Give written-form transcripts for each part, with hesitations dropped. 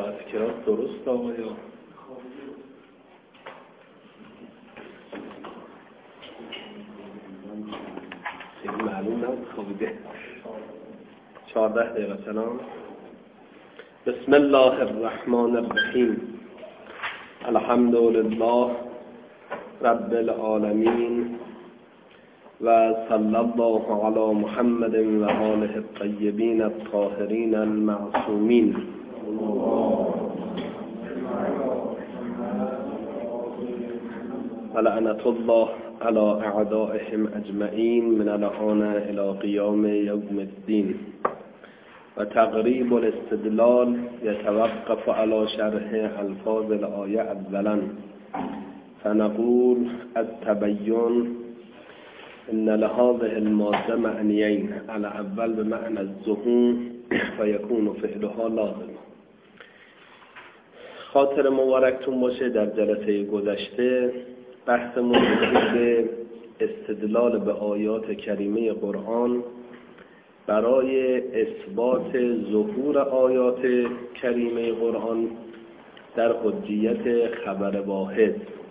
قرائت کراس درست آقایا؟ خیلی معلوم نبود خوابیده. 14 دقیقه. سلام. بسم الله الرحمن الرحیم. الحمد لله رب العالمین و صلی الله علی محمد و آله الطیبین الطاهرین المعصومین. ولعنة الله على اعدائهم اجمعین من الآن الى قیام یوم الدین. و تقریب الاستدلال یتوقف على شرح الفاظ الآیه اولا، فنقول التبین ان لهذه الماده معنیین، الاول بمعنى الظهور فیکون فعلها لازم. خاطر مبارکتون باشه در جلسه گذشته بحثمون به استدلال به آیات کریمه قرآن برای اثبات ظهور آیات کریمه قرآن در حجیت خبر واحد.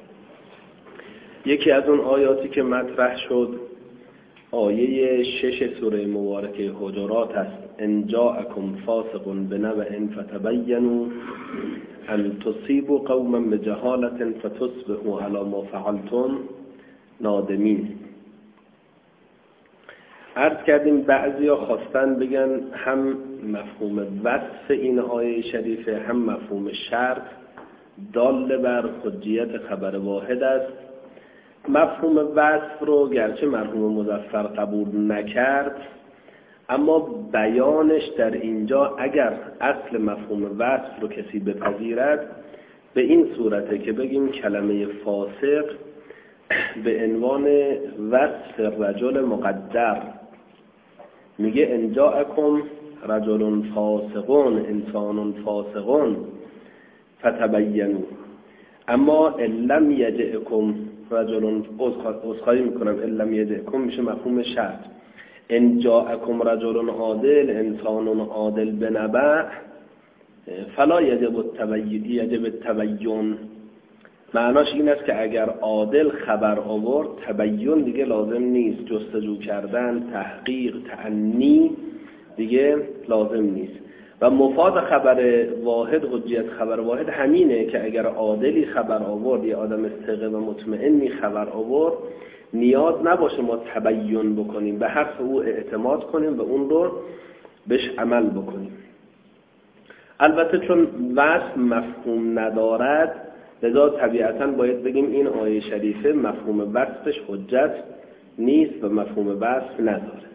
یکی از اون آیاتی که مطرح شد آیه 6 سوره مبارکه حجرات است. ان جاءکم فاسق بنبأ فتبینوا ان تصیبوا قوما بجهالة فتصبحوا علی ما فعلتم نادمین. عرض کردیم بعضیا خواستن بگن هم مفهوم وصف این آیه شریفه هم مفهوم شرط دال بر حجیت خبر واحد است. مفهوم وصف رو گرچه مرحوم مظفر قبول نکرد، اما بیانش در اینجا اگر اصل مفهوم وصف رو کسی بپذیرد به این صورته که بگیم کلمه فاسق به عنوان وصف رجل مقدر. میگه ان جاءکم رجل فاسقون، انسان فاسقون فتبینوا. اما ان لم یجئکم رجل، عذرخواهی میکنم، ان لم یجئکم میشه مفهوم شرط. ان جاءکم رجل عادل، انسان عادل بنبأ فلا یجب التبین. معناش این است که اگر عادل خبر آورد تبین دیگه لازم نیست، جستجو کردن، تحقیق، تأنی دیگه لازم نیست. و مفاد خبر واحد، حجیت خبر واحد همینه که اگر عادلی خبر آورد یا آدم ثقه و مطمئنی خبر آورد نیاز نباشه ما تبین بکنیم، به حرف او اعتماد کنیم و اون رو بهش عمل بکنیم. البته چون وصف مفهوم ندارد لذا طبیعتاً باید بگیم این آیه شریفه مفهوم وصفش حجت نیست و مفهوم وصف نداره.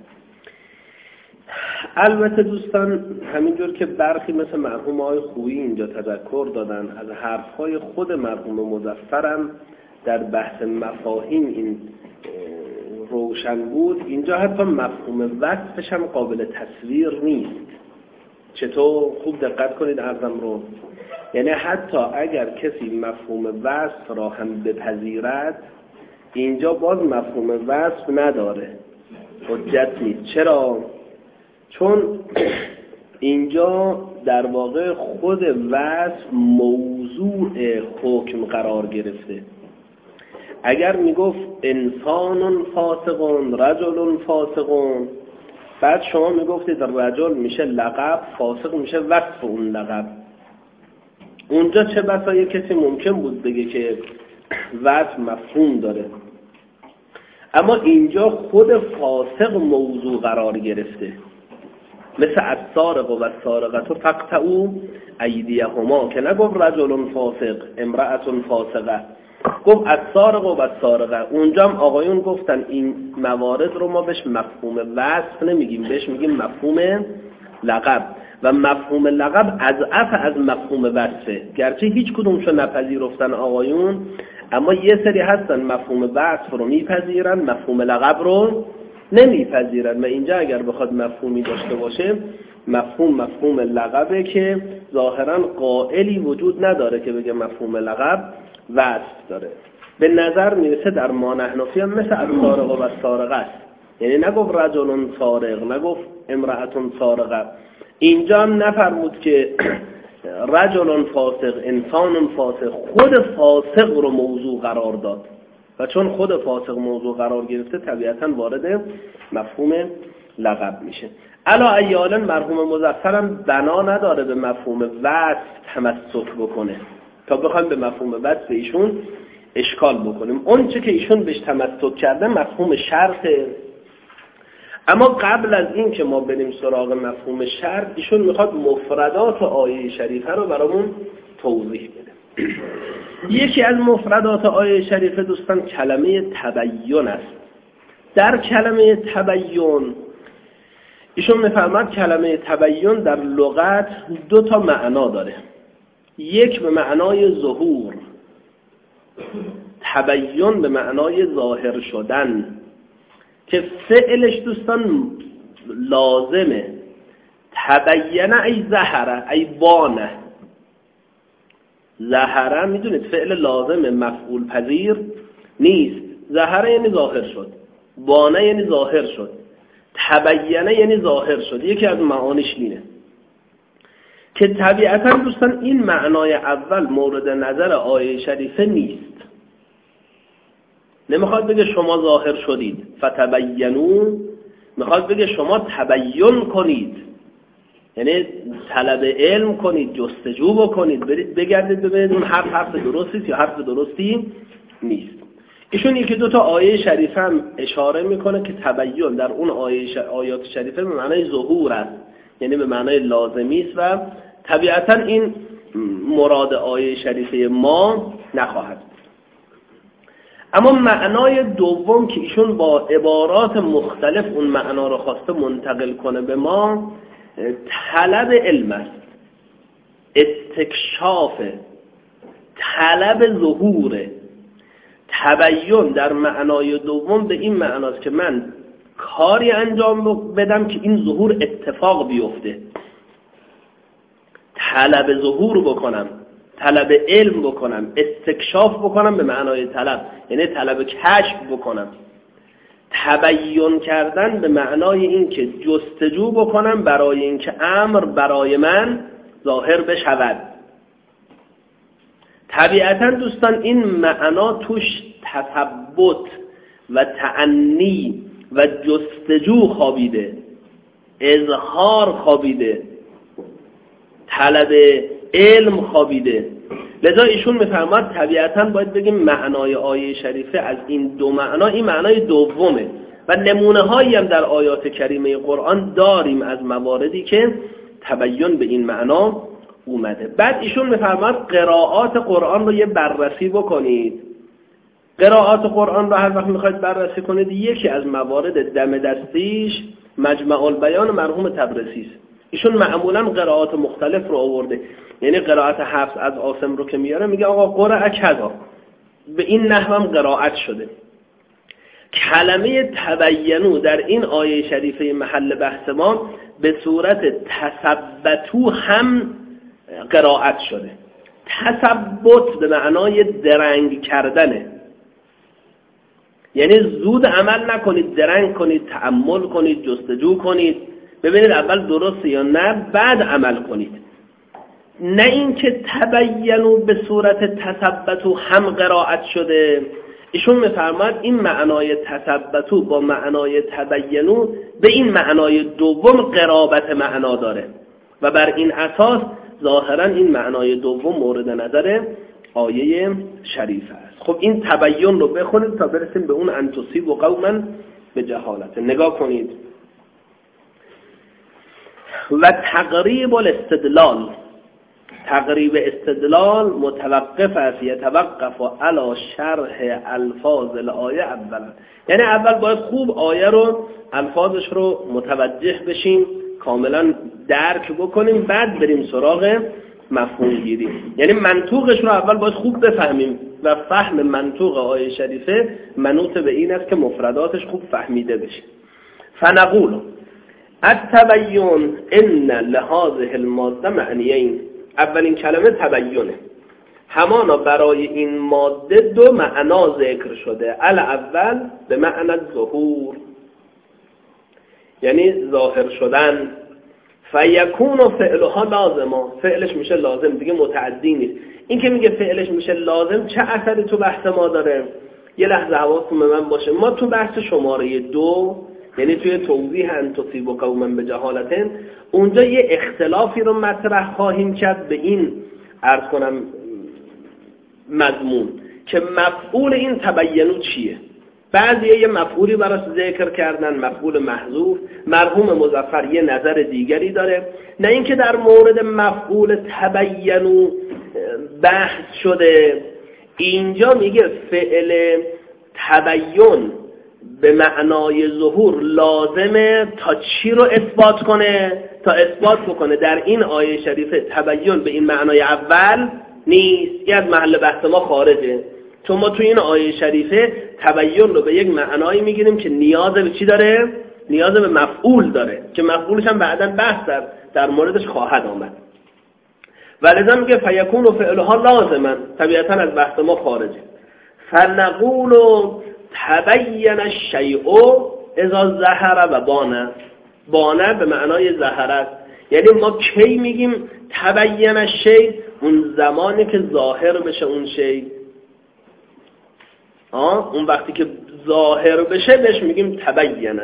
البته دوستان همینجور که برخی مثل مرحوم آقای خویی اینجا تذکر دادن، از حرفهای خود مرحوم مظفرم در بحث مفاهیم این روشن بود، اینجا حتی مفهوم وصفش هم قابل تصویر نیست. چطور؟ خوب دقت کنید عرضم رو. یعنی حتی اگر کسی مفهوم وصف را هم بپذیرد اینجا باز مفهوم وصف نداره، حجت نیست. چرا؟ چون اینجا در واقع خود وصف موضوع حکم قرار گرفته. اگر میگفت انسان فاسقون، رجل فاسقون، بعد شما میگفتید رجل میشه لقب، فاسق میشه وصف اون لقب، اونجا چه بسا یک کسی ممکن بود بگه که وصف مفهوم داره. اما اینجا خود فاسق موضوع قرار گرفته، مثل السارق و السارقة فاقطعوا ایدیهما که نگفت رجل فاسق امرأة فاسقه، گفت السارق و السارقه. اونجا هم آقایون گفتن این موارد رو ما بهش مفهوم وصف نمیگیم، بهش میگیم مفهوم لقب. و مفهوم لقب اضعف از مفهوم وصفه، گرچه هیچ کدومشو نپذیرفتن آقایون، اما یه سری هستن مفهوم وصف رو میپذیرن مفهوم لقب رو نمیپذیرن. و اینجا اگر بخواد مفهومی داشته باشه مفهوم لقبه که ظاهرا قائلی وجود نداره که بگه مفهوم لقب وصف داره. به نظر میرسه در ما نحنفی هم مثل السارق و السارقه است، یعنی نگفت رجل سارق، نگفت امرأة سارقه. اینجا هم نفرمود که رجل فاسق، انسان فاسق، خود فاسق رو موضوع قرار داد و چون خود فاسق موضوع قرار گرفته طبیعتاً وارد مفهوم لقب میشه. علا ایالا مرحوم مظفرم بنا نداره به مفهوم وصف تمسک بکنه تا بخوایم به مفهوم وصف ایشون اشکال بکنیم. اون چه که ایشون بهش تمسک کرده مفهوم شرطه. اما قبل از این که ما بریم سراغ مفهوم شرط، ایشون میخواد مفردات آیه شریفه رو برامون توضیح بده. یکی از مفردات آیه شریفه دوستان کلمه تبیین است. در کلمه تبیین ایشون میفرماد کلمه تبیین در لغت دو تا معنا داره. یک به معنای ظهور، تبیین به معنای ظاهر شدن که فعلش دوستان لازمه. تبینه ای ظهره ای بانه. ظهره میدونید فعل لازمه، مفعول پذیر نیست. ظهره یعنی ظاهر شد، بانه یعنی ظاهر شد، تبینه یعنی ظاهر شد. یکی از معانیش اینه که طبیعتا دوستان این معنای اول مورد نظر آیه شریفه نیست. نمیخواد بگه شما ظاهر شدید فتبینو، میخواد بگه شما تبیین کنید، یعنی طلب علم کنید، جستجو بکنید، برید بگردید ببینید اون حرف درستی یا حرف درستی نیست. ایشون یکی دو تا آیه شریفه هم اشاره میکنه که تبیین در اون آیات شریفه به معنای ظهور است، یعنی به معنای لازمی است و طبیعتا این مراد آیه شریفه ما نخواهد. اما معنای دوم که ایشون با عبارات مختلف اون معنا رو خواسته منتقل کنه به ما، طلب علم است، استکشاف، طلب ظهوره. تبیین در معنای دوم به این معناست که من کاری انجام بدم که این ظهور اتفاق بیفته، طلب ظهور بکنم، طلب علم بکنم، استکشاف بکنم به معنای طلب، یعنی طلب کشف بکنم. تبیین کردن به معنای این که جستجو بکنم برای این که امر برای من ظاهر بشود. طبیعتا دوستان این معنا توش تثبت و تأنی و جستجو خوابیده، اظهار خوابیده، طلب علم خوابیده. لذا ایشون میفرماد طبیعتا باید بگیم معنای آیه شریفه از این دو معنا این معنای دومه و نمونه هایی هم در آیات کریمه قرآن داریم از مواردی که تبیین به این معنا اومده. بعد ایشون میفرماد قرائات قرآن رو یه بررسی بکنید. قرائات قرآن رو هر وقت میخواید بررسی کنید یکی از موارد دم دستیش مجمع البیان مرحوم تبرسی است. ایشون معمولا قرائات مختلف رو آورده، یعنی قرائت حفص از عاصم رو که میاره میگه آقا قرأ کذا، به این نحو هم قرائت شده. کلمه تبینو در این آیه شریفه محل بحث ما به صورت تثبتو هم قرائت شده. تثبت به معنای درنگ کردنه، یعنی زود عمل نکنید، درنگ کنید، تأمل کنید، جستجو کنید، ببینید اول درسته یا نه، بعد عمل کنید. نه اینکه تبینو به صورت تثبتو هم قرائت شده. ایشون میفرماد این معنای تثبتو با معنای تبینو به این معنای دوم قرابت معنا داره و بر این اساس ظاهرا این معنای دوم مورد نظر آیه شریفه است. خب این تبیین رو بخونید تا برسیم به اون انتصیب و قوما به جهالت. نگاه کنید. و تقریب الاستدلال، تقریب استدلال متوقف است، یتوقف علی شرح الفاظ الآیه اولا. یعنی اول باید خوب آیه رو الفاظش رو متوجه بشیم، کاملا درک بکنیم، بعد بریم سراغ مفهوم گیری. یعنی منطوقش رو اول باید خوب بفهمیم و فهم منطوق آیه شریفه منوط به این است که مفرداتش خوب فهمیده بشه. فنقول التبیین ان لهذه الماده معنیین. اولین کلمه تبیینه، همانا برای این ماده دو معنا ذکر شده. الاول به معنی ظهور، یعنی ظاهر شدن. فیکون فعلها لازما، فعلش میشه لازم، دیگه متعدی نیست. این که میگه فعلش میشه لازم چه اثری تو بحث ما داره؟ یه لحظه حواستون به من باشه. ما تو بحث شماره 2 یعنی توی توضیح ان تصیب قوما بجهالتن اونجا یه اختلافی رو مطرح خواهیم کرد به این عرض کنم مضمون که مفعول این تبینو چیه. بعضی یه مفعولی براش ذکر کردن، مفعول محذوف. مرحوم مظفر یه نظر دیگری داره، نه اینکه در مورد مفعول تبینو بحث شده. اینجا میگه فعل تبین به معنای ظهور لازمه تا چی رو اثبات کنه؟ تا اثبات بکنه در این آیه شریفه تبین به این معنای اول نیست، این از محل بحث ما خارجه. چون ما تو این آیه شریفه تبین رو به یک معنایی میگیریم که نیاز به چی داره؟ نیاز به مفعول داره که مفعولش هم بعداً بحث در موردش خواهد آمد. ولذا میگه فیکون و فعلها لازما، طبیعتاً از بحث ما خارجه. فنقول تبین الشیء اذا ظهر و بانه به معنای ظهر است. یعنی ما کی میگیم تبین الشیء؟ اون زمانی که ظاهر بشه اون شیء. اون وقتی که ظاهر بشه بهش میگیم تبینه.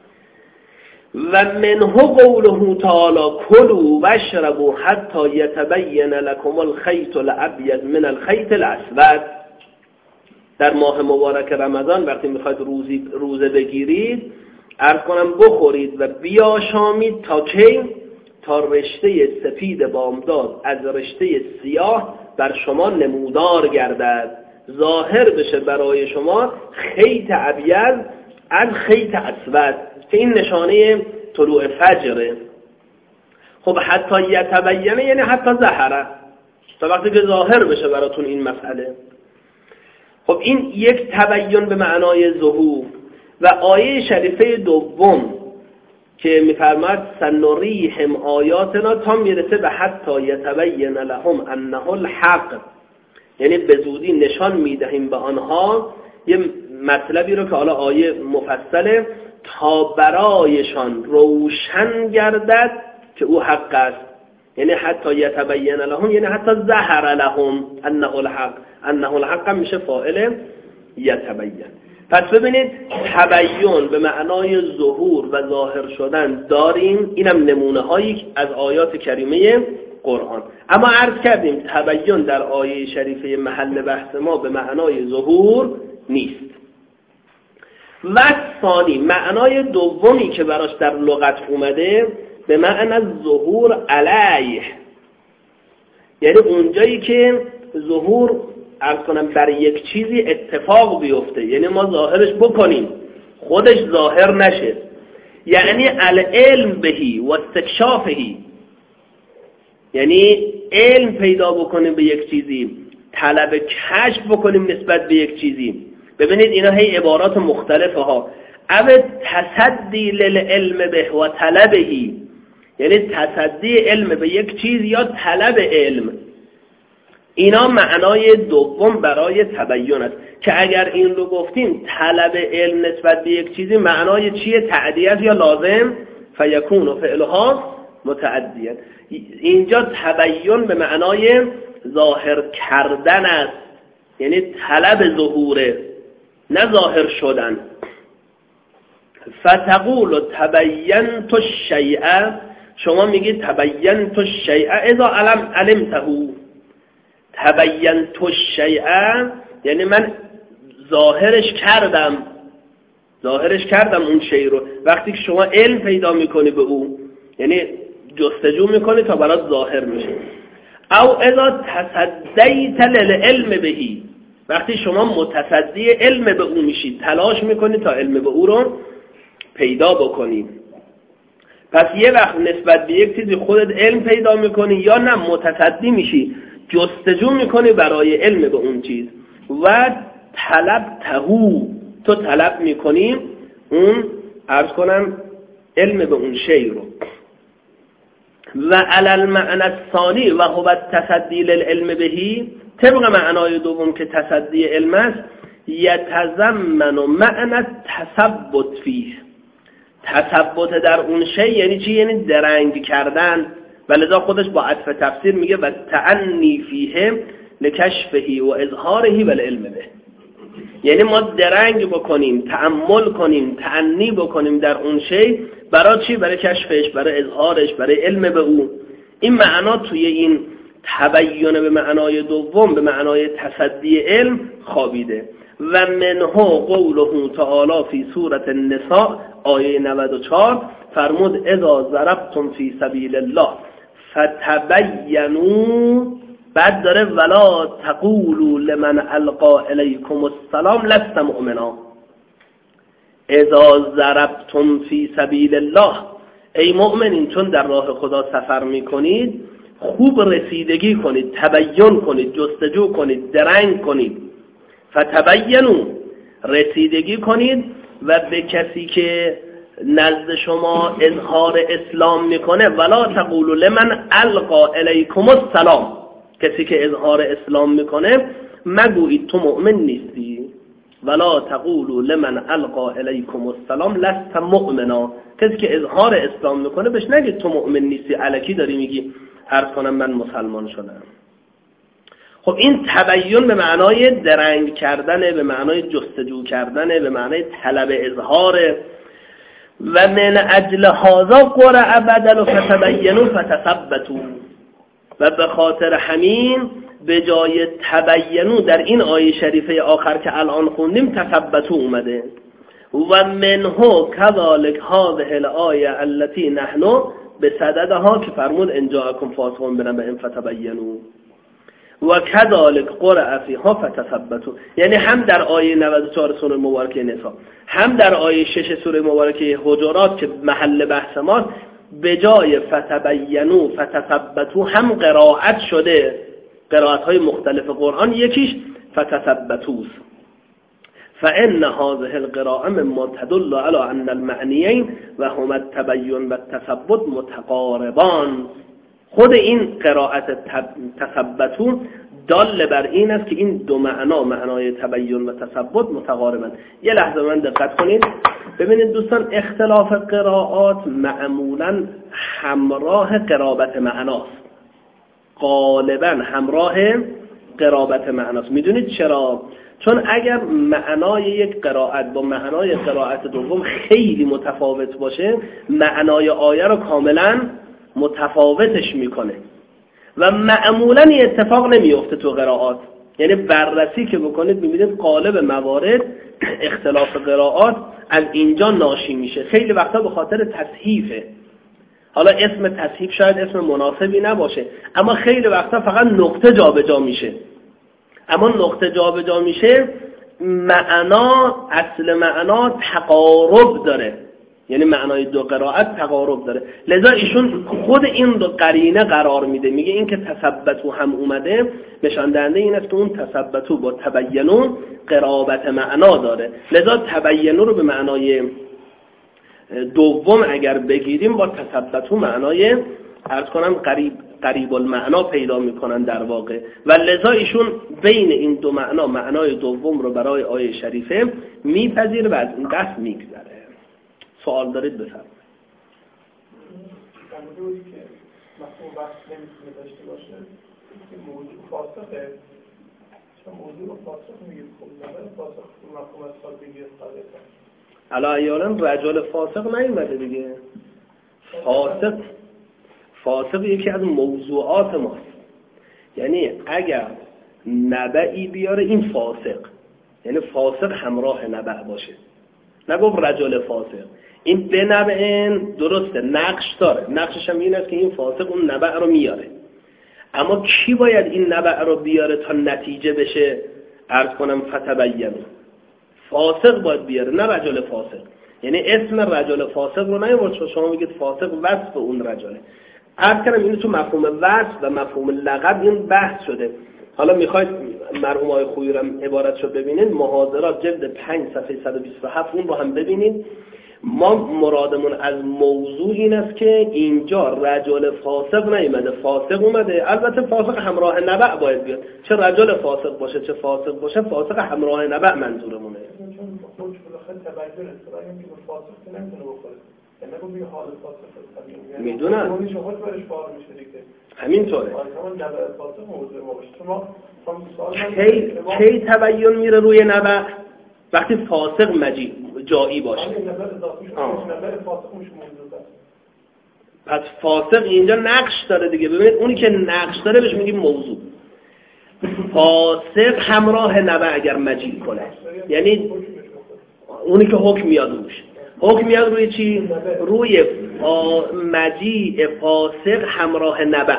و منه قوله تعالی کلوا واشربوا حتی یتبین لکم الخیط الابیض من الخیط الاسود. در ماه مبارک رمضان وقتی میخواید روزه بگیرید عرض کنم بخورید و بیاشامید تا کی؟ تا رشته سفید بامداد از رشته سیاه بر شما نمودار گردد، ظاهر بشه برای شما خیط ابیض از خیط اسود که این نشانه طلوع فجره. خب حتی یتبینه یعنی حتی ظهره، تا وقتی که ظاهر بشه براتون این مسئله. خب این یک تبین به معنای ظهور. و آیه شریفه دوم که میفرماد سنریهم آیاتنا تا میرسه به حتی یتبین لهم انه الحق، یعنی به زودی نشان میدهیم به آنها یه مطلبی رو که حالا آیه مفصله، تا برایشان روشن گردد که او حق است. یعنی حتی یتبین لهم یعنی حتی ظهر لهم انه الحق، انه الحق میشه فاعل یتبین. پس ببینید تبین به معنای ظهور و ظاهر شدن داریم، اینم نمونه هایی از آیات کریمه قرآن. اما عرض کردیم تبین در آیه شریفه محل بحث ما به معنای ظهور نیست. و ثانی معنای دومی که براش در لغت اومده به معنی ظهور علیه، یعنی اونجایی که ظهور عرض کنم بر یک چیزی اتفاق بیفته، یعنی ما ظاهرش بکنیم خودش ظاهر نشه. یعنی العلم بهی و استکشافهی، یعنی علم پیدا بکنیم به یک چیزی، طلب کشف بکنیم نسبت به یک چیزی. ببینید اینا هی عبارات مختلفه ها. او تصدی للعلم به و طلبهی، یعنی تصدی علم به یک چیز یا طلب علم. اینا معنای دوم برای تبین است که اگر این رو گفتیم طلب علم نسبت به یک چیزی معنای چیه؟ تعدیه یا لازم؟ فیکون و فعلها متعدیه. اینجا تبین به معنای ظاهر کردن است، یعنی طلب ظهوره نه ظاهر شدن. فتقول تبینت الشیء، شما میگید تبینت الشیء اذا علمته. تبینت الشیء یعنی من ظاهرش کردم اون شیء رو. وقتی که شما علم پیدا میکنی به او، یعنی جستجو میکنی تا برات ظاهر میشه. او اذا تصدیت للعلم بهی، وقتی شما متصدی علم به او میشید، تلاش میکنید تا علم به او رو پیدا بکنید. پس یه وقت نسبت به یک چیزی خودت علم پیدا میکنی یا نه متصدی میشی، جستجو میکنی برای علم به اون چیز. و تو طلب میکنی اون عرض کنم علم به اون شی رو. و علی المعنى الثانی و هو التصدی للعلم بهی، طبق معنای دوم که تصدی علم است، یتضمن معنی تثبت فیه، تثبت در اون شی یعنی چی؟ یعنی درنگ کردن. ولذا خودش با عطف تفسیر میگه و تعنی فیه لکشفه و اظهاره و العلم به. یعنی ما درنگ بکنیم، تأمل کنیم، تعنی بکنیم در اون شی. برای چی؟ برای کشفش، برای اظهارش، برای علم به او. این معنا توی این تبین به معنای دوم، به معنای تصدی علم خوابیده. و منه قوله تعالی فی سورة النساء آیه 94 فرمود اذا ضربتم فی سبیل الله فتبینوا، بعد داره ولا تقولوا لمن القا الیکم السلام لست مؤمنا. اذا ضربتم فی سبیل الله، ای مؤمنین چون در راه خدا سفر میکنید خوب رسیدگی کنید، تبین کنید، جستجو کنید، درنگ کنید. فتبینوا، رسیدگی کنید و به کسی که نزد شما اظهار اسلام میکنه ولا تقولوا لمن القا الیکم السلام، کسی که اظهار اسلام میکنه مگویید تو مؤمن نیستی. ولا تقولوا لمن القا الیکم السلام لست مؤمنا، کسی که اظهار اسلام میکنه بهش نگید تو مؤمن نیستی، الکی داری میگی عرض کنم من مسلمان شدم. خب این تبیین به معنای درنگ کردنه، به معنای جستجو کردنه، به معنای طلب اظهاره. و من اجل هذا قرأ بدل فتبینوا فتثبتوا، و به خاطر همین به جای تبینوا در این آیه شریفه آخر که الان خوندیم تثبتوا اومده. و منه كذلك هذه الآیه التي نحن بصددها که فرمود ان جاءکم فاسق بنبأ فتبینوا و كذلك قرأ فیها فتثبتوا. یعنی هم در آیه 94 سوره مبارکه نساء، هم در آیه 6 سوره مبارکه حجرات که محل بحث ماست، به جای فتبینوا فتثبتوا هم قرائت شده، قرائت های مختلف قرآن، یکیش فتثبتوا. فإن هذه القراءة مما تدل على أن المعنيين وهما التبين والتثبت متقاربان. خود این قرائت تثبتوا دال بر این است که این دو معنا، معنای تبین و تثبت، متقاربند. یه لحظه من دقت کنید. ببینید دوستان، اختلاف قرائات معمولا همراه قرابت معناست، غالبا همراه قرابت معناست. میدونید چرا؟ چون اگر معنای یک قرائت با معنای قرائت دوم خیلی متفاوت باشه، معنای آیه رو کاملا متفاوتش میکنه و معمولا این اتفاق نمیفته تو قرائات. یعنی بررسی که بکنید میبینید غالب موارد اختلاف قرائات از اینجا ناشی میشه. خیلی وقتا به خاطر تصحیفه. حالا اسم تصحیف شاید اسم مناسبی نباشه، اما خیلی وقتا فقط نقطه جابجا میشه. اما نقطه جابجا میشه، معنا، اصل معنا تقارب داره، یعنی معنای دو قرائت تقارب داره. لذا ایشون خود این دو قرینه قرار میده، میگه این که تثبتوا هم اومده نشان دهنده این است که اون تثبتوا با تبینوا قرابت معنا داره. لذا تبینوا رو به معنای دوم اگر بگیریم با تثبتوا معنای عرض کنم قریب المعنا پیدا میکنن در واقع. و لذا ایشون بین این دو معنا، معنای دوم رو برای آیه شریفه میپذیره و از این دست میگذره. سوال دارید بفرمایید. موضوعی که مفهوم بحث نمیتونه داشته باشه این موضوع فاسقه، چون موضوع فاسق میگه خوب نبره، فاسق مفهوم از سادگی استفاده کنه. علا ایالن رجل فاسق نیومده دیگه. فاسق یکی از موضوعات ماست. یعنی اگر نبعی بیاره این فاسق، یعنی فاسق همراه نبع باشه، نگفت رجل فاسق. این به نبعن درسته، نقش داره، نقشش هم این است که این فاسق اون نبع رو میاره. اما کی باید این نبع رو بیاره تا نتیجه بشه؟ عرض کنم فتبینوا. فاسق باید بیاره، نه رجل فاسق. یعنی اسم رجل فاسق رو نیاورد، چون شما میگید فاسق وصف اون رجله. عرض کنم اینو تو مفهوم وصف و مفهوم لقب این بحث شده. حالا میخواید مرحوم آقای خویی رو عبارت رو ببینید، محاضرات جلد 5 صفحه 127 اون رو هم ببینید. ما مرادمون از موضوع این است که اینجا رجل فاسق نیومده، فاسق اومده. البته فاسق همراه نبع باید بیاد، چه رجل فاسق باشه چه فاسق باشه، فاسق همراه نبع منظورمونه. چون خودش بالاخره تبعیض است، برای اینکه فاسق نمیتونه بخوره. یعنی بگی حال فاسق میدونم اونی شما برش بار میشه دیگه همینطوره. شما نبع فاسق موضوع ما باشه. شما کی تبیین میره روی نبع؟ وقتی فاسق جایی باشه. پس فاسق اینجا نقش داره دیگه. ببینید اونی که نقش داره بهش میگیم موضوع. فاسق همراه نبع اگر مجیء کنه، یعنی اونی که حکم میاد روش. حکم میاد روی چی؟ روی مجیء فاسق همراه نبع.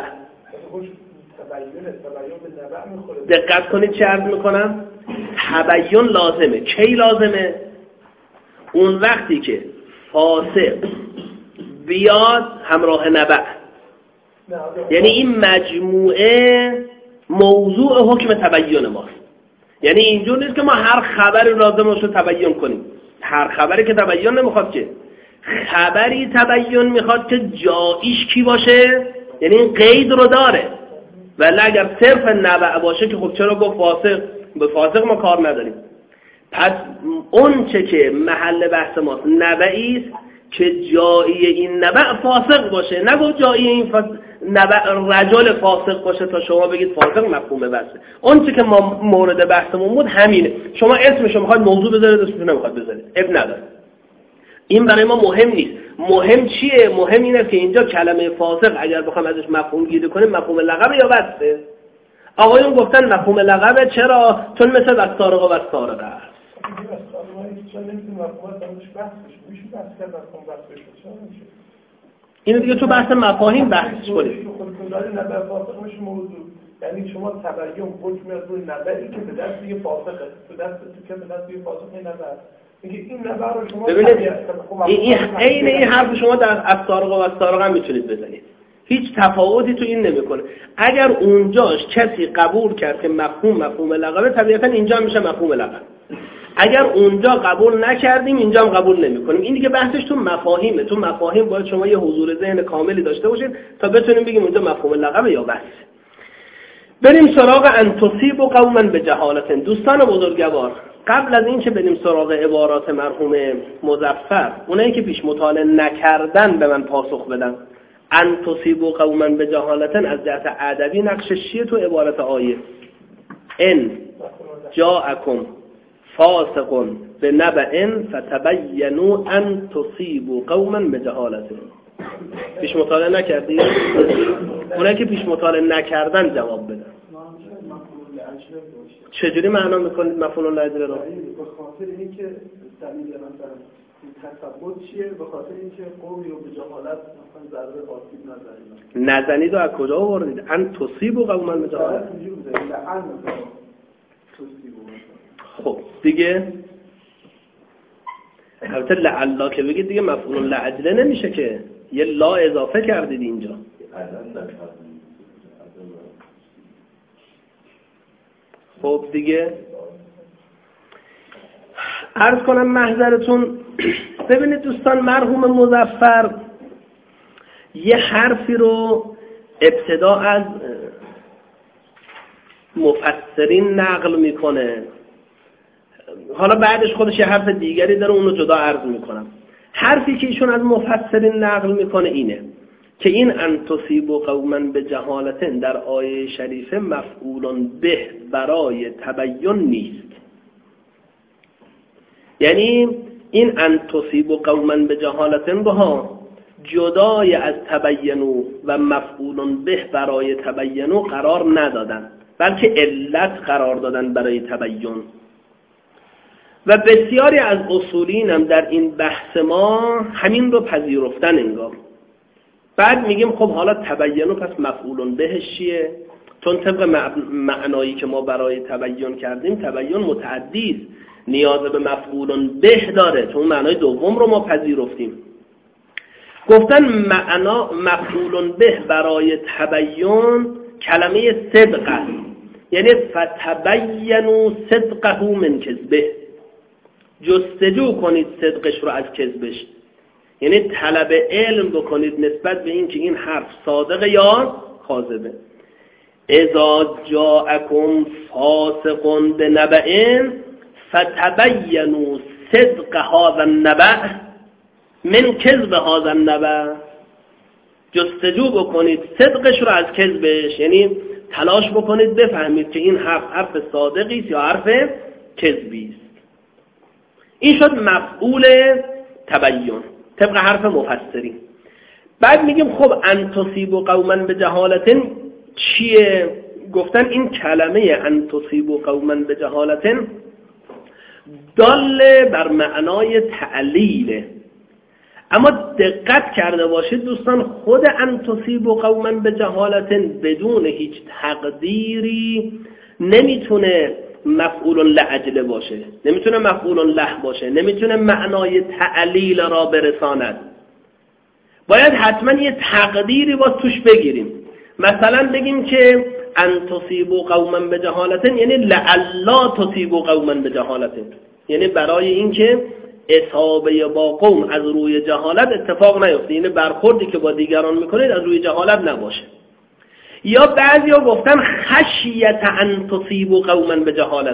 دقت کنید چه عرض میکنم؟ تبیین لازمه. کی لازمه؟ اون وقتی که فاسق بیاد همراه نبع، یعنی این مجموعه موضوع حکم تبیین ماست. یعنی اینجور نیست که ما هر خبری لازم باشه تبیین کنیم. هر خبری که تبیین نمیخواد، که خبری تبیین میخواد که جایش کی باشه، یعنی این قید رو داره. ولی اگر صرف نبع باشه که خب چرا گفت فاسق؟ به فاسق ما کار نداریم. پس اون چه که محل بحث ماست نبعی است که جایی این نبع فاسق باشه، نگو جایی این نبع رجل فاسق باشه تا شما بگید فاسق مفهوم بسه. اون چه که ما مورد بحثمون بود همینه. شما اسمشو میخواد موضوع بذارید، اسمشو نمیخواد بذارید، اب نداره. این برای ما مهم نیست. مهم چیه؟ مهم اینه که اینجا کلمه فاسق اگر بخوام ازش مفهوم گیری کنیم مفهوم لقب یا وصفه. آقایون گفتن مفهوم لقبه. چرا؟ چون مثل والسارق و والسارقه است. اینو دیگه تو بحث مفاهیم بحثش کنید. یعنی شما تبیین حکم میاد روی نبعی که به دست یه فاسقه، به دست یه فاسقه نبع. این نبع رو شما ببینید این حرف شما در والسارق و والسارقه هم میتونید بزنید. هیچ تفاوتی تو این نمیکنه. اگر اونجاش کسی قبول کرد که مفهوم لقبه، طبیعتا اینجا هم میشه مفهوم لقب. اگر اونجا قبول نکردیم اینجا هم قبول نمیکنیم. این دیگه بحثش تو مفاهیمه. تو مفاهیم باید شما یه حضور ذهن کاملی داشته باشید تا بتونیم بگیم اونجا مفهوم لقبه یا بس. بریم سراغ ان تصیب قوما بجهالت. دوستان بزرگوار، قبل از این که بریم سراغ عبارات مرحوم مظفر، اونایی که پیش مطالعه نکردن به من پاسخ بدن. ان تصیب قوما بجهالت از جهت ادبی نقشش چیه تو عبارت آیه؟ ان جاءکم فاسق بنبأ فتبینوا ان تصیبوا قوما بجهالت. پیش مطالعه نکردی؟ اونایی که پیش مطالعه نکردن جواب بدن. چجوری معنا میکنید مفعول الاجر رو؟ به خاطر اینکه دلیل مثلا تثبت چیه؟ به خاطر اینکه قومی رو به جهالت مثلا ضربه آسیب نزنید و از کجا آوردید؟ ان تصیبوا قوما بجهالت. خب دیگه البته لعلا که بگید دیگه مفعول لاجل نمیشه که، یه لا اضافه کردید اینجا. خب دیگه عرض کنم محضرتون. ببینید دوستان، مرحوم مظفر یه حرفی رو ابتدا از مفسرین نقل میکنه، حالا بعدش خودش یه حرف دیگری داره، اونو جدا عرض میکنم. حرفی که ایشون از مفسرین نقل میکنه اینه که این ان تصیبوا قوما بجهالت در آیه شریفه مفعول به برای تبیین نیست. یعنی این ان تصیبوا قوما بجهالت بها جدای از تبینوا و مفعول به برای تبینوا قرار ندادن، بلکه علت قرار دادن برای تبیین. و بسیاری از اصولین هم در این بحث ما همین رو پذیرفتن انگار. بعد میگیم خب حالا تبیین پس مفعول بهش چیه؟ چون طبق معنایی که ما برای تبیین کردیم تبیین متعدی است، نیاز به مفعول به داره، چون معنای دوم رو ما پذیرفتیم. گفتن معنا مفعول به برای تبیین کلمه صدق است، یعنی فتبینوا صدقه من کذبه، جستجو کنید صدقش رو از کذبش، یعنی طلب علم بکنید نسبت به این که این حرف صادقه یا کاذبه. اذا جاءکم فاسق بنبأ فتبینوا صدق هذا النبأ من کذب هذا النبأ، جستجو بکنید صدقش رو از کذبش، یعنی تلاش بکنید بفهمید که این حرف صادقی است یا حرف کذبی است. این شد مفعول تبین طبق حرف مفسرین. بعد میگیم خب ان تصیبوا قوما بجهالت چیه؟ گفتن این کلمه ان تصیبوا قوما بجهالت دال بر معنای تعلیله، اما دقت کرده باشید دوستان خود ان تصیبوا قوما بجهالت بدون هیچ تقدیری نمیتونه مفعول لاجل باشه، نمیتونه مفعول له باشه، نمیتونه معنای تعلیل را برساند. باید حتما یه تقدیری باز توش بگیریم. مثلا بگیم که ان تصیبوا قوما بجهالت یعنی لعلا تصیبوا قوما بجهالت، یعنی برای اینکه اصابه با قوم از روی جهالت اتفاق نیفته، یعنی برخوردی که با دیگران میکنید از روی جهالت نباشه. یا بعضیا گفتن خشیت ان تصیبوا قوما بجهالت،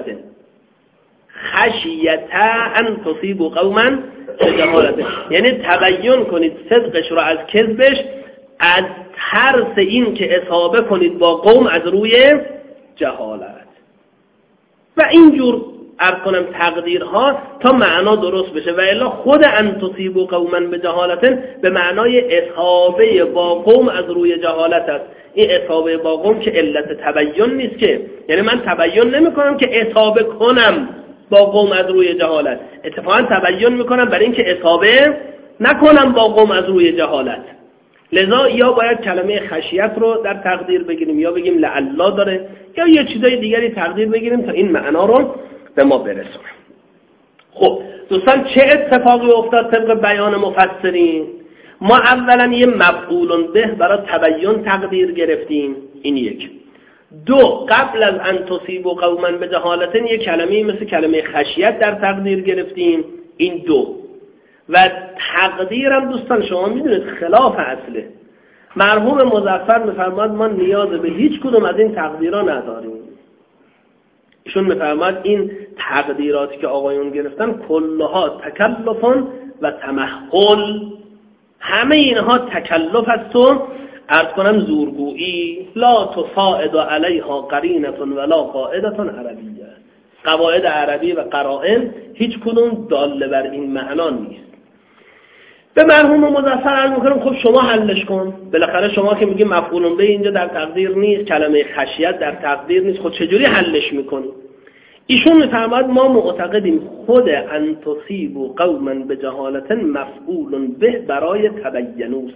خشیت ان تصیبوا قوما بجهالت یعنی تبین کنید صدقش رو از کذبش از ترس این که اصابه کنید با قوم از روی جهالت. و اینجور عرض کنم تقدیرها تا معنا درست بشه، و الا خود ان تصیبوا قوما بجهالت به معنای اصابه با قوم از روی جهالت است. این اصابه با قوم که علت تبین نیست، که یعنی من تبین نمی کنم که اصابه کنم با قوم از روی جهالت، اتفاقا تبین میکنم برای اینکه اصابه نکنم با قوم از روی جهالت. لذا یا باید کلمه خشیت رو در تقدیر بگیریم یا بگیم لعلا داره، یا یه چیزای دیگری تقدیر بگیریم تا این معنا رو به ما برسونه. خب دوستان چه اتفاقی افتاد طبق بیان مفسرین؟ ما اولا یه مفعول به برای تبین تقدیر گرفتیم، این یک. دو، قبل از ان تصیبوا قوما بجهالت یه کلمه مثل کلمه خشیت در تقدیر گرفتیم، این دو. و تقدیرم دوستان شما میدونید خلاف اصله. مرحوم مظفر میفرماد ما نیاز به هیچ کدوم از این تقدیرها نداریم. ایشون میفرماد این تقدیراتی که آقایون گرفتن کلها تکلف و تمهل، همه اینها تکلف است و عرض کنم زورگویی. لا تصاعد علیها قرینه ولا قاعده عربیه، قواعد عربی و قرائن هیچ کدوم داله بر این معنا نیست. به مرحوم مظفر عرض میکنم خب شما حلش کن، بالاخره شما که میگی مفعول به اینجا در تقدیر نیست، کلمه خشیت در تقدیر نیست، خود چجوری حلش میکنی؟ ایشون میفرماد ما معتقدیم خود ان تصیبوا قوما بجهالت مفعول به برای تبینوس.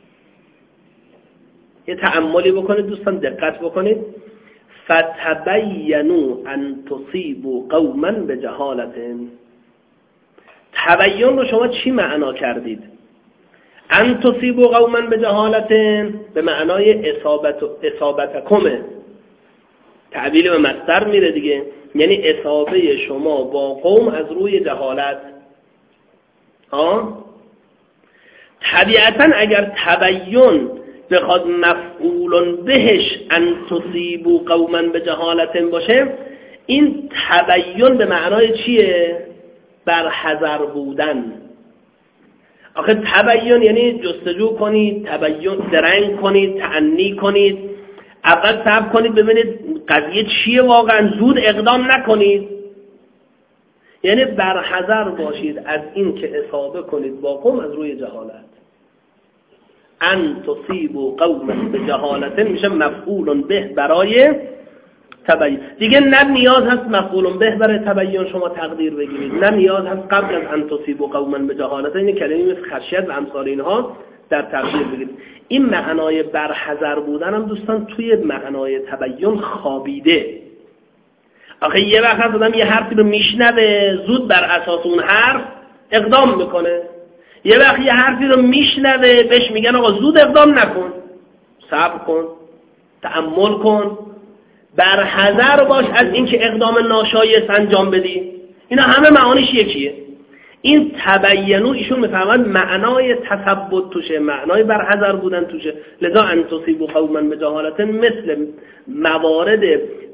یه تأملی بکنید دوستان، دقت بکنید. فتبینوا ان تصیبوا قوما بجهالت، تبین رو شما چی معنا کردید؟ ان تصیبوا قوما بجهالت به معنای اصابتکم، تعبیل به مصدر میره دیگه، یعنی اصابه شما با قوم از روی جهالت. طبیعتا اگر تبین بخواد مفعول بهش ان تصیبوا قوما بجهالت باشه، این تبین به معنای چیه؟ برحذر بودن. آخه تبین یعنی جستجو کنید، تبین درنگ کنید، تعنی کنید، اول صبر کنید ببینید قضیه چیه واقعا، زود اقدام نکنید. یعنی برحذر باشید از این که اصابه کنید با قوم از روی جهالت. ان تصیبوا قوما بجهالت میشه مفعول به برای تبین. دیگه نه نیاز هست مفعول به برای تبین شما تقدیر بگیرید، نه نیاز هست قبل از ان تصیبوا قوما بجهالت این کلمه مثل خشیت و امثال اینها در تقدیر بگیرید. این معنای برحذر بودن هم دوستان توی معنای تبین خوابیده. آخه یه وقت آدم یه حرفی رو میشنوه زود بر اساس اون حرف اقدام میکنه، یه وقت یه حرفی رو میشنوه بهش میگن آقا زود اقدام نکن، صبر کن، تأمل کن، برحذر باش از اینکه اقدام ناشایست انجام بدی. اینا همه معانیش یکیه. این تبینو ایشون میفهمن معنای تثبت توشه، معنای برحذر بودن توشه. لذا ان تصیبوا قوما بجهالت مثل موارد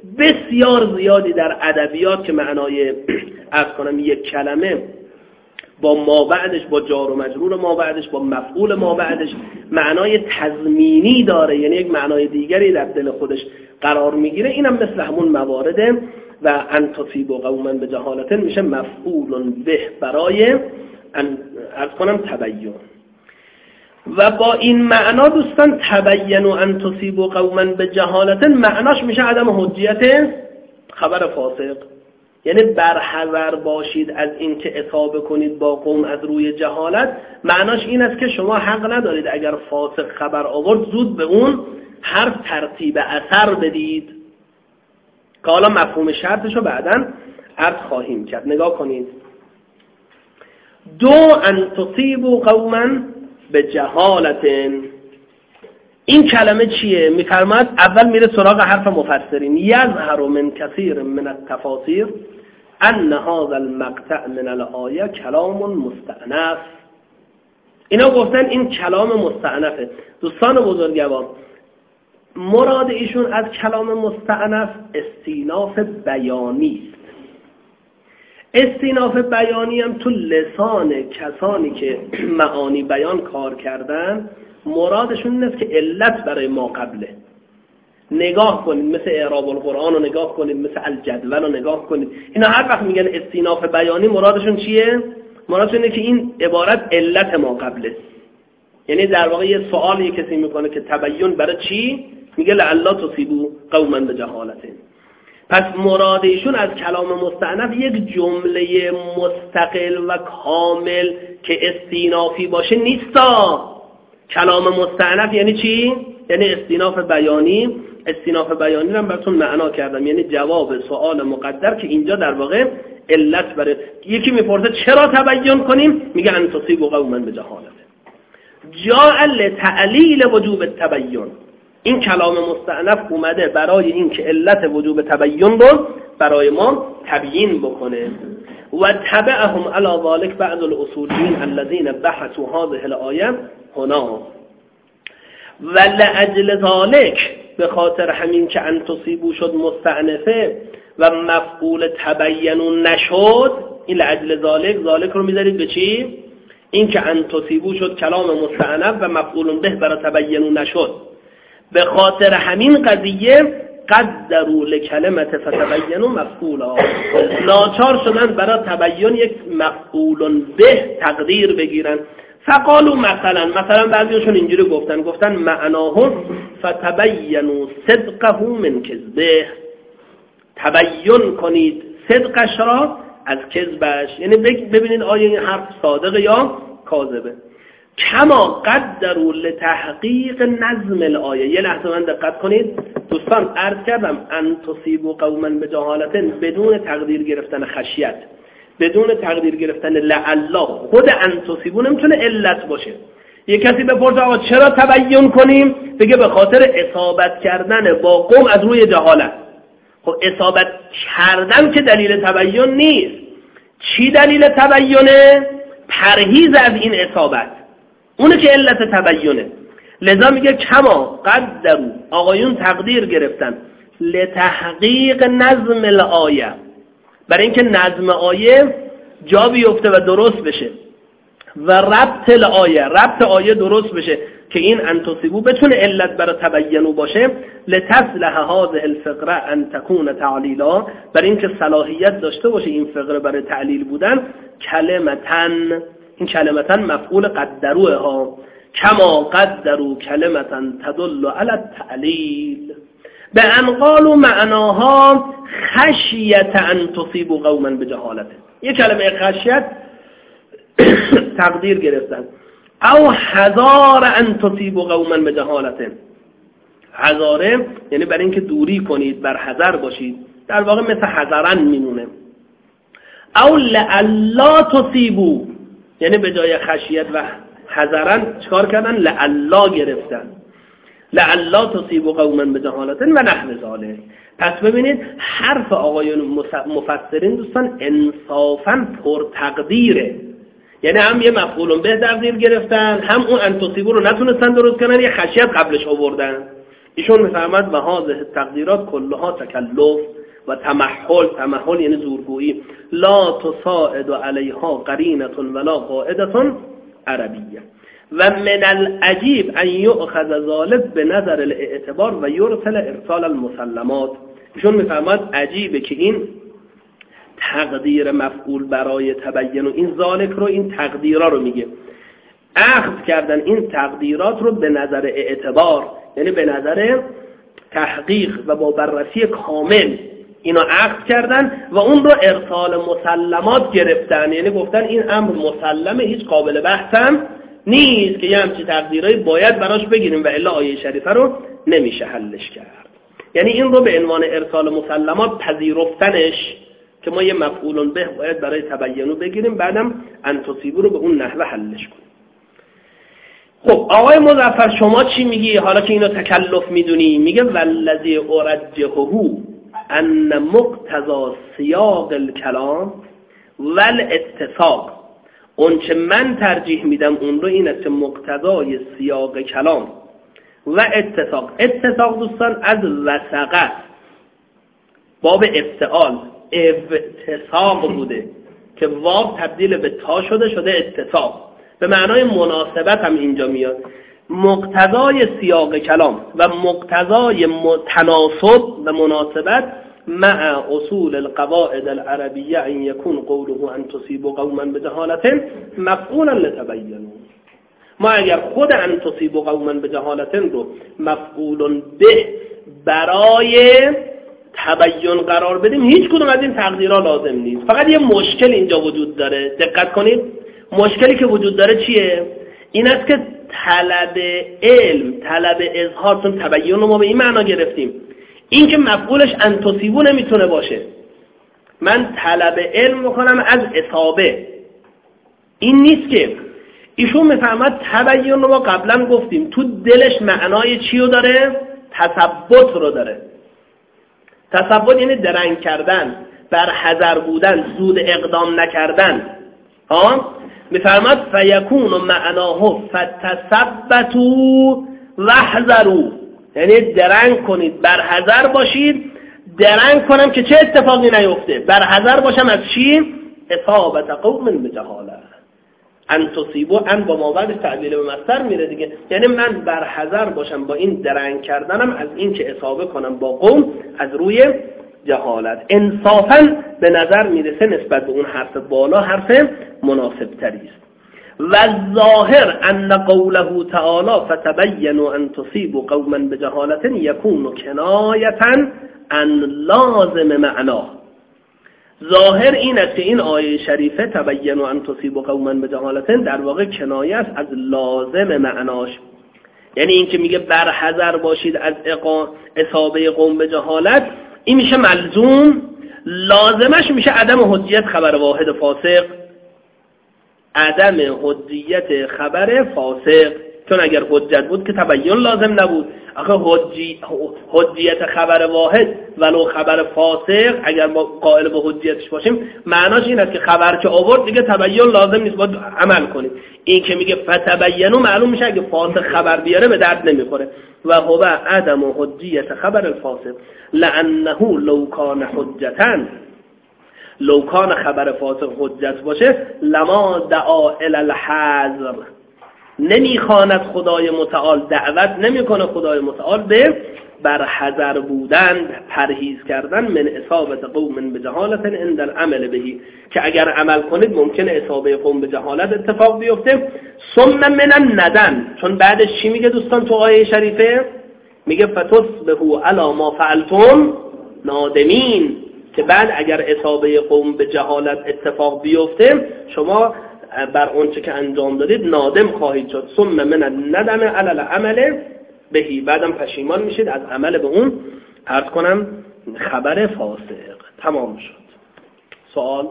بسیار زیادی در ادبیات که معنای عرض کنم یک کلمه با ما بعدش، با جار و مجرور ما بعدش، با مفعول ما بعدش معنای تضمینی داره، یعنی یک معنای دیگری در دل خودش قرار میگیره. اینم مثل همون موارده و ان تصیبوا قوما بجهالة میشه مفعول به برای عرض کنم تبین. و با این معنا دوستان تبینوا ان تصیبوا قوما بجهالة معناش میشه عدم حجیت خبر فاسق، یعنی برحذر باشید از این که اصابه کنید با قوم از روی جهالت. معناش این است که شما حق ندارید اگر فاسق خبر آورد زود به اون حرف ترتیب اثر بدید، که حالا مفهوم شرطشو بعداً عرض خواهیم کرد. نگاه کنید، دو ان تصیبوا قوما بجهالة، این کلمه چیه؟ میفرماد اول میره سراغ حرف مفسرین، یظهر من کثیر من التفاسیر ان هذا المقطع من الآیه کلام مستأنف. اینا گفتن این کلام مستأنفه. دوستان بزرگوار، مراد ایشون از کلام مستأنف استیناف بیانی است. استیناف بیانی هم تو لسان کسانی که معانی بیان کار کردن مرادشون این است که علت برای ما قبله. نگاه کنید مثل اعراب القرآن رو نگاه کنید، مثل الجدول رو نگاه کنید، اینا هر وقت میگن استیناف بیانی مرادشون چیه؟ مرادشون اینه که این عبارت علت ما قبله. یعنی در واقع یه سوالی کسی میکنه که تبیین برای چی؟ میگه لعلا تصیبوا قوما بجهالة. پس مراد ایشون از کلام مستأنف یک جمله مستقل و کامل که استینافی باشه نیستا. کلام مستأنف یعنی چی؟ یعنی استیناف بیانی. استیناف بیانی رو براتون معنا کردم، یعنی جواب سوال مقدر که اینجا در واقع علت برای یکی میپرسه چرا تبیین کنیم، میگه ان تصیبوا قوما بجهالة. جاء لتعلیل وجوب التبیین، این کلام مستأنف اومده برای این که علت وجوب تبیین رو برای ما تبیین بکنه. و تبعهم علی ذلك بعض الاصولیین الذين بحثوا هذه الآیه هنا. و لأجل ذلك، به خاطر همین که ان تصیبوا شد مستأنفه و مفعول تبینوا نشد، این لأجل ذلك رو میذارید به چی؟ این که ان تصیبوا شد کلام مستأنف و مفعول به برای تبینوا نشد. به خاطر همین قضیه قدروا لکلمه فتبینوا مفعولا، ناچار شدن برای تبیین یک مفعول به تقدیر بگیرن. فقالوا مثلا بعضیشون اینجوری گفتن معناه فتبینوا صدقه من کذبه، تبیین کنید صدقش را از کذبش، یعنی ببینید آیا این حرف صادقه یا کاذبه. کما قدروا لتحقیق نظم الآیه. یه لحظه من دقت کنید دوستان، عرض کردم ان تصیبوا قوما بجهالة بدون تقدیر گرفتن خشیت، بدون تقدیر گرفتن لعلا. خود ان تصیبوا نمیتونه علت باشه. یه کسی بپرسه آقا چرا تبیین کنیم، بگه به خاطر اصابت کردن با قوم از روی جهالت. خب اصابت کردن که دلیل تبیین نیست. چی دلیل تبیینه؟ پرهیز از این اصابت، اونه که علت تبیینه. لذا میگه کما قدروا، آقایون تقدیر گرفتن لتحقیق نظم الآیه، برای اینکه نظم آیه جا بیفته و درست بشه، و ربط آیه درست بشه که این ان تصیبوا بتونه علت برای تبینوا باشه. لتصلح هذه الفقره ان تكون تعلیلا، برای اینکه صلاحیت داشته باشه این فقره برای تعلیل بودن. کلمتن، این کلمتن مفعول قدروه ها، کما قدروا کلمتن تدل علی التعلیل. به ان قالوا معناها خشیت ان تصیبوا قوما بجهالة. یه کلمه خشیت تقدیر گرفتن. او حذار ان تصیبوا قوما بجهالة، حذاره یعنی برای اینکه دوری کنید، بر حذر باشید، در واقع مثل حذرن میمونه. او لعلا تصیبوا، یعنی به جای خشیت و حذرن چکار کردن؟ لعلا گرفتن. لعلا تصیبوا قوما بجهالة و نحو ذلک. پس ببینید حرف آقایون مفسرین دوستان انصافا پر تقدیره، یعنی هم یه مفعول به تقدیر گرفتن، هم اون ان تصیبوا رو نتونستن درست کنن، یه خشیت قبلش آوردن. ایشون میفرماد و هذه التقدیرات کلها تکلف و تمحل یعنی زورگویی. لا تساعد علیها قرینة ولا قاعدة عربیه. و من العجیب ان یؤخذ ذلك به نظر الاعتبار و یرسل ارسال المسلمات. ایشون میفرماد عجیبه که این تقدیر مفعول برای تبین و این ذالک رو، این تقدیرا رو میگه، اخذ کردن این تقدیرات رو به نظر اعتبار، یعنی به نظر تحقیق و با بررسی کامل اینو اخذ کردن و اون رو ارسال مسلمات گرفتن، یعنی گفتن این امر مسلمه، هیچ قابل بحثم نیست که یه همچی تقدیرایی باید براش بگیریم و الا آیه شریفه رو نمیشه حلش کرد. یعنی این رو به عنوان ارسال مسلمات پذیرفتنش که ما یه مفعول به باید برای تبینو بگیریم، بعدم انتصیبو رو به اون نحوه حلش کنیم. خب آقای مظفر شما چی میگی حالا که اینو تکلف میدونی؟ میگه والذی ارجحه ان مقتضا سیاق الکلام والاتساق، اون چه من ترجیح میدم اون رو این است که مقتضای سیاق کلام و اتساق دوستان از وثقه باب افتعال اتساق بوده که واو تبدیل به تا شده اتساق، به معنای مناسبت هم اینجا میاد. مقتضای سیاق کلام و مقتضای تناسب و مناسبت مع اصول القواعد العربیه ان یکون قوله ان تصیبوا قوما بجهالة مفعولا لتبینوا. ما اگر خود ان تصیبوا قوما بجهالة رو مفعول به برای تبین قرار بدیم، هیچ کدوم از این تقدیرها لازم نیست. فقط یه مشکل اینجا وجود داره، دقت کنید. مشکلی که وجود داره چیه؟ این است که طلب علم، طلب اظهار، چون تبین رو ما به این معنا گرفتیم، این که مفعولش انتصیبو نمیتونه باشه. من طلب علم میکنم از اصابه، این نیست که ایشون میفهمد تبین رو ما قبلا گفتیم تو دلش معنای چی رو داره؟ تثبت رو داره. تثبت یعنی درنگ کردن، برحذر بودن، زود اقدام نکردن. میفرماد فیکون معناه فتثبتوا واحذروا، یعنی درنگ کنید، برحذر باشید. درنگ کنم که چه اتفاقی نیفته، برحذر باشم از چی؟ اصابت قوم بجهاله. ان تصیبوا، ان با ما بعدش تعبیر به مصدر میره دیگه، یعنی من برحذر باشم با این درنگ کردنم از این که اصابه کنم با قوم از روی جهالت. انصافاً به نظر میرسه نسبت به اون حرف بالا حرف مناسب تری است. و ظاهر ان قوله تعالی فتبینوا ان تصیبوا قوما بجهالة یکون کنایة عن لازم معناه. ظاهر این است که این آیه شریفه تبینوا ان تصیبوا قوما بجهالة در واقع کنایه است از لازم معناش، یعنی این که میگه برحذر باشید از اصابه قوم به جهالت، این میشه ملزوم. لازمش میشه عدم حجیت خبر واحد فاسق، عدم حجیت خبر فاسق، چون اگر حجت بود که تبین لازم نبود. آخه حجیت خبر واحد ولو خبر فاسق اگر ما قائل به حجیتش باشیم معناش این است که خبر که آورد دیگه تبین لازم نیست، باید عمل کنید. این که میگه فتبینوا معلوم میشه اگه فاسق خبر بیاره به درد نمیخوره. و هو عدم حجیت خبر الفاسق لانه لو کان حجتا، لو کان خبر فاسق حجت باشه لما دعا الی الحذر، نمیخواند خدای متعال، دعوت نمیکنه خدای متعال به برحذر بودن، پرهیز کردن من اصابت قوم به جهالت عند العمل بهی، که اگر عمل کنید ممکنه اصابه قوم به جهالت اتفاق بیفته. ثم من الندم، چون بعدش چی میگه دوستان تو آیه شریفه؟ میگه فتصبحوا علی ما فعلتم نادمین، که بعد اگر اصابه قوم به جهالت اتفاق بیفته شما بر اون چه که انجام دادید نادم خواهید شد. ثم من الندم علی العمل بهی، بعدم پشیمان میشید از عمل به اون عرض کنم خبر فاسق. تمام شد. سوال؟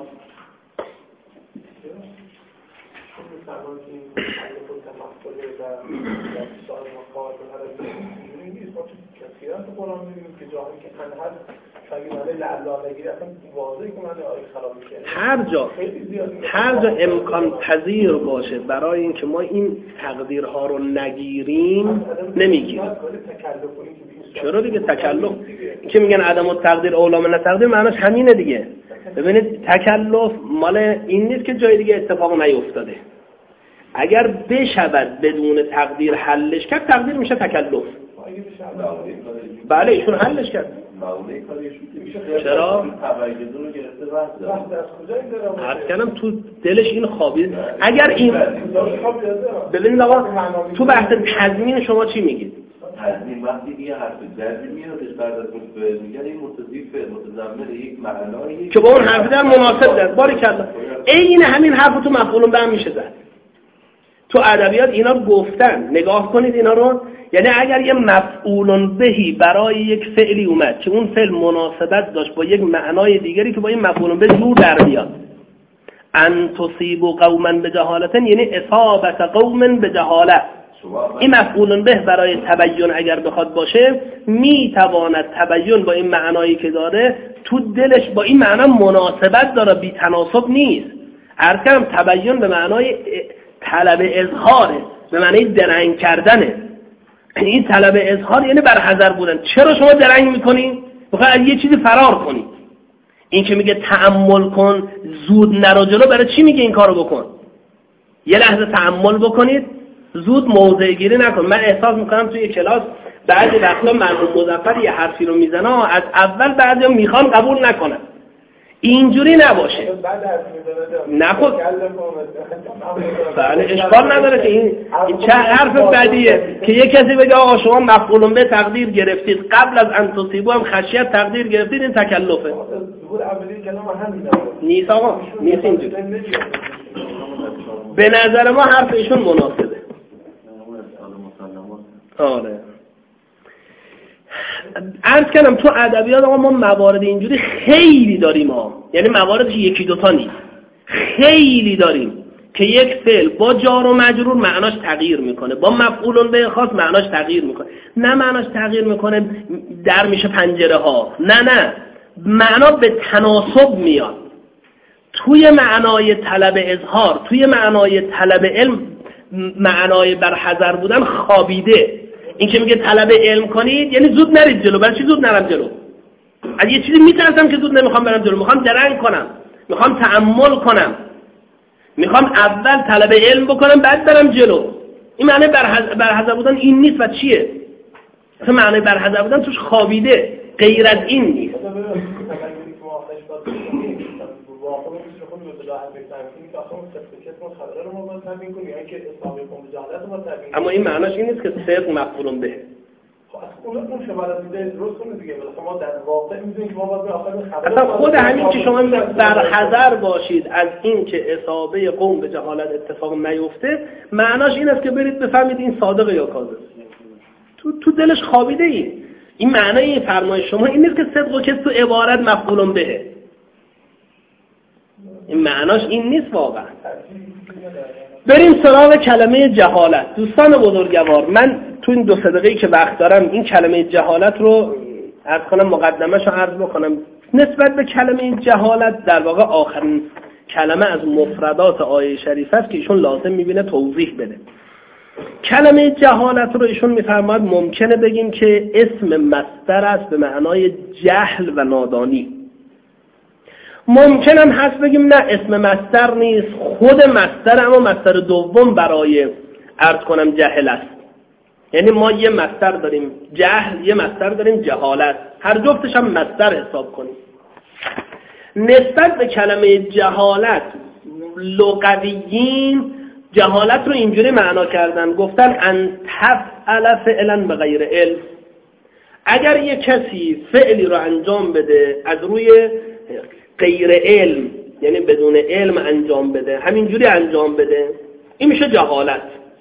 اخیراً تو قرآن می‌بینیم که جاهایی که انهر شاگردانه لعلا نگیری اصلا واضحه که معنی آیه خراب میشه. هر جا امکان پذیر باشه برای اینکه ما این تقدیرها رو نگیریم نمیگیریم. چرا دیگه تکلف که میگن عدم التقدیر اولا من تقدیر معناش همینه دیگه. ببینید تکلف مال این نیست که جای دیگه اتفاق نیفتاده. اگر بشود بدون تقدیر حلش کرد تقدیر میشه تکلف. بله ایشون حلش کرد. چرا؟ عرض کردم تو دلش این خوابید. اگر این ببینید آقا تو بحث تضمین شما چی میگید؟ تضمین وقتی دیگه حرف جزمی میادش بعد از متفاعل میگن این متضیف متضمن یک معنایی که با اون حرف در مناسب در باریکلا این همین حرف تو مفعول به میشه زد. تو ادبیات اینا گفتن نگاه کنید اینا رو، یعنی اگر یه مفعول بهی برای یک فعلی اومد که اون فعل مناسبت داشت با یک معنای دیگری که با این مفعول به جور در میاد، ان تصیبوا قوما بجهالت یعنی اصابت قوم بجهاله، این مفعول به برای تبیین اگر بخواد باشه میتواند تبیین با این معنایی که داره تو دلش با این معنا مناسبت داره، بی تناسب نیست. عرض کردم تبیین به معنای طلب اظهاره، به معنای درنگ کردنه. این طلب اظهار یعنی برحذر بودن. چرا شما درنگ میکنی؟ بخواه از یه چیزی فرار کنی. این که میگه تأمل کن زود نرو جلو، برای چی میگه این کارو بکن؟ یه لحظه تأمل بکنید، زود موضع گیری نکن. من احساس میکنم توی کلاس بعضی وقتا مرحوم مظفر یه حرفی رو میزنه از اول بعضیا میخوان قبول نکنن. اینجوری نباشه. نخود بله اشکال نداره که این چه حرف بدیه که یه کسی بگه آقا شما مفعول به تقدیر گرفتید، قبل از ان تصیبوا هم خشیت تقدیر گرفتید، این تکلفه. نیست آقا، نیست اینجوری. به نظر ما حرف ایشون مناسبه. آره عرض کردم تو ادبیات آقا ما موارد اینجوری خیلی داریم یعنی مواردش یکی دوتا نیست، خیلی داریم که یک فعل با جار و مجرور معناش تغییر میکنه، با مفعول به خاص معناش تغییر میکنه. نه معناش تغییر میکنه در میشه پنجره ها، نه معنا به تناسب میاد. توی معنای طلب اظهار، توی معنای طلب علم، معنای برحذر بودن خوابیده. این که میگه طلب علم کنید یعنی زود نرید جلو. برای چی زود نرم جلو؟ از یه چیزی میترسم که زود نمیخوام برم جلو، میخوام درنگ کنم، میخوام تأمل کنم، میخوام اول طلب علم بکنم بعد برم جلو. این معنی برحذر بودن این نیست. و چیه؟ اصلا معنی برحذر بودن توش خوابیده، غیر از این نیست. اما این معناش این نیست که صدق مفعول به. اون شما دیده درست کنه دیگه، ولی ما در واقع می‌دونیم که ما باید به آخر خبر اصلا خود همین که شما برحذر باشید از این که اصابه قوم به جهالت اتفاق نیفته، معناش این است که برید بفهمید این صادق یا کاذب. تو دلش خوابیده این معنای فرمایش شما این نیست که صدق و کذب تو عبارت مفعول به. این معناش این نیست واقعا. بریم سراغ کلمه جهالت. دوستان بزرگوار، من تو این 2 دقیقه‌ای که وقت دارم این کلمه جهالت رو عرض کنم، مقدمه‌شو عرض بکنم. نسبت به کلمه جهالت در واقع آخرین کلمه از مفردات آیه شریفه است که ایشون لازم می‌بینه توضیح بده. کلمه جهالت رو ایشون می‌فرماید ممکنه بگیم که اسم مصدر است به معنای جهل و نادانی. ممکنم هست بگیم نه اسم مصدر نیست، خود مصدر، اما مصدر دوم برای عرض کنم جهل است. یعنی ما یه مصدر داریم جهل، یه مصدر داریم جهالت، هر جفتش هم مصدر حساب کنیم. نسبت به کلمه جهالت لغویین جهالت رو اینجوری معنا کردن، گفتن ان تفعل فعلا بغیر علم. اگر یه کسی فعلی رو انجام بده از روی غیر علم، یعنی بدون علم انجام بده، همینجوری انجام بده، این میشه جهالت.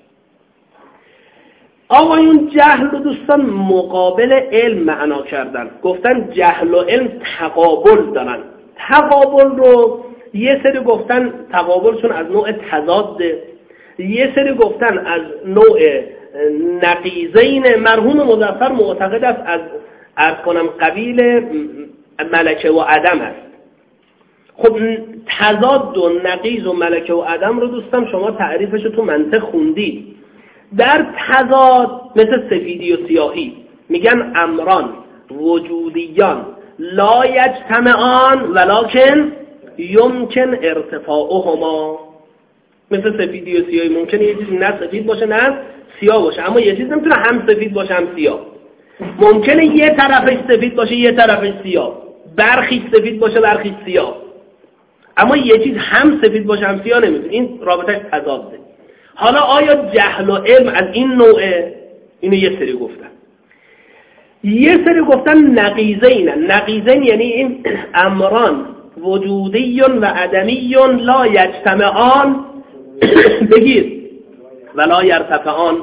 آقایون جهل رو دوستان مقابل علم معنا کردن، گفتن جهل و علم تقابل دارن. تقابل رو یه سری گفتن تقابل چون از نوع تضاده، یه سری گفتن از نوع نقیضین مرحوم مظفر معتقد است از عرض کنم قبیل ملکه و عدم است. خب تضاد و نقیض و ملکه و عدم رو دوستم شما تعریفش رو تو منطق خوندید. در تضاد مثل سفیدی و سیاهی میگن امران وجودیان لا یجتمعان ولکن یمکن ارتفاعهما. مثل سفیدی و سیاهی ممکنه یه چیزی نه سفید باشه نه سیاه باشه، اما یه چیز نمیتونه هم سفید باشه هم سیاه. ممکنه یه طرفش سفید باشه یه طرفش سیاه، برخی سفید باشه برخی سیاه، اما یه چیز هم سفید باشه هم سیاه نمیتونه. این رابطش تضاده. حالا آیا جهل و علم از این نوعه؟ اینو یه سری گفتن. یه سری گفتن نقیضین. نقیضین یعنی این امران وجودی و عدمی لا یجتمعان بگیر ولا یرتفعان.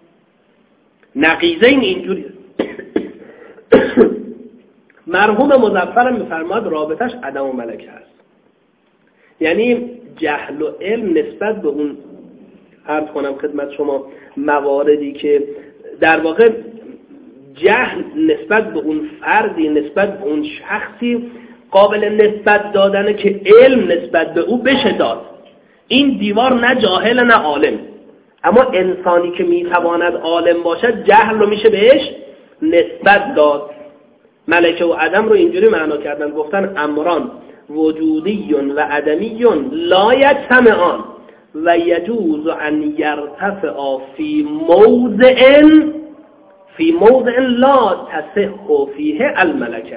نقیضین اینجوری. مرحوم مظفر میفرماد رابطش عدم و ملکه است. یعنی جهل و علم نسبت به اون عرض کنم خدمت شما مواردی که در واقع جهل نسبت به اون فردی، نسبت به اون شخصی قابل نسبت دادنه که علم نسبت به او بشه داد. این دیوار نه جاهل نه عالم، اما انسانی که میتواند عالم باشد جهل رو میشه بهش نسبت داد. ملکه و عدم رو اینجوری معنا کردن، گفتن امران وجودی و عدمی لا یجتمعان و یجوز ان یرتفع فی موضع لا تصح فیه الملکه.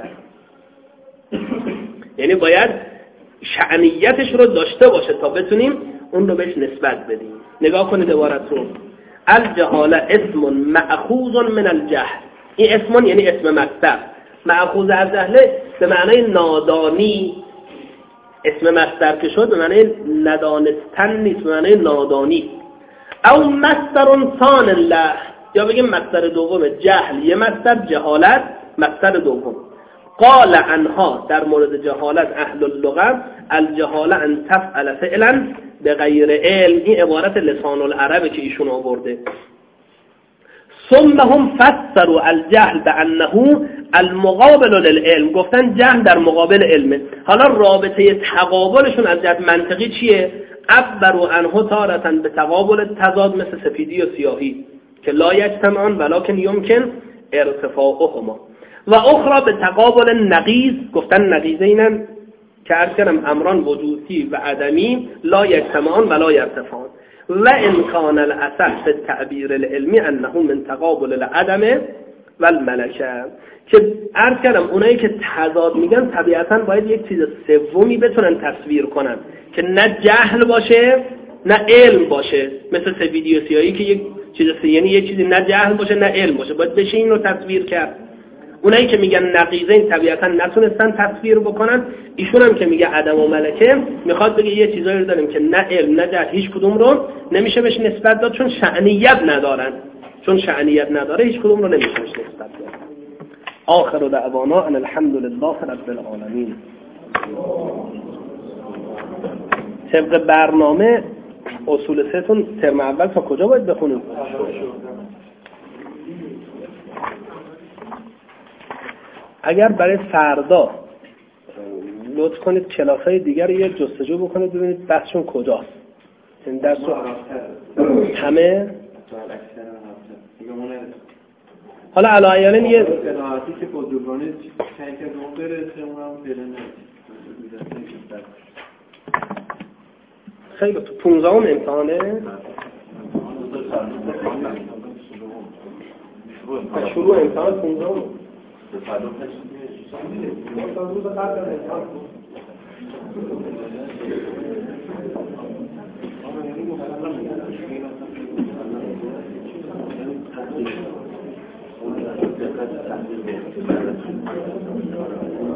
یعنی باید شأنیتش رو داشته باشه تا بتونیم اون رو بهش نسبت بدیم. نگاه کنید عبارت رو. الجهاله اسم مأخوذ من الجهل. این اسم یعنی اسم مصدر، مأخوذ از جهله به معنای نادانی. اسم مصدر که شد به معنای ندانستن نیست، به معنای نادانی. او مصدر ثان الله، یا بگیم مصدر دوم. جهل یه مصدر، جهالت مصدر دوم. قال عنها در مورد جهالت اهل اللغه الجهاله ان تفعل فعلا به غیر علم. این عبارت لسان العرب که ایشون آورده. ثم هم فسروا الجهل بانه المقابل للعلم. گفتن جهل در مقابل علمه. حالا رابطه تقابلشون از جهت منطقی چیه؟ عبروا عنه تارة به تقابل تضاد مثل سفیدی و سیاهی که لا یجتمعان ولکن یمکن ارتفاعهما، و اخرى به تقابل نقیض. گفتن نقیضینن که عرض کردم امران وجودی و عدمی لا یجتمعان ولا یرتفعان. و ان کان الاصح فی التعبیر العلمی انه من تقابل العدم و الملکه. که عرض کردم اونایی که تضاد میگن طبیعتا باید یک چیز سومی بتونن تصویر کنن که نه جهل باشه نه علم باشه، مثل سفیدی و سیاهی که یک چیز یعنی یک چیزی نه جهل باشه نه علم باشه، باید بشه این رو تصویر کرد. اونایی که میگن نقیضین طبیعتا نتونستن تصویر بکنن. ایشون هم که میگه عدم و ملکه میخواد بگه یه چیزایی رو داریم که نه علم نه جهل، هیچ کدوم رو نمیشه بهش نسبت داد چون شأنیت ندارن. چون شأنیت نداره هیچ کدوم رو نمیشه بهش نسبت داد. آخر دعوانا ان الحمد لله رب العالمین. طبق برنامه اصول سه تون ترم اول تا کجا باید بخونیم؟ اگر برای فردا لطف کنید کلاس‌های دیگر رو یه جستجو بکنید ببینید بحثشون کجاست. این درس رو همه حالا علایالن یه قناعتی که بزرگانه چند که دوم برسه اونم فعلا خیلی تو 15 امتحانه شروع امتحان 15 Thank you.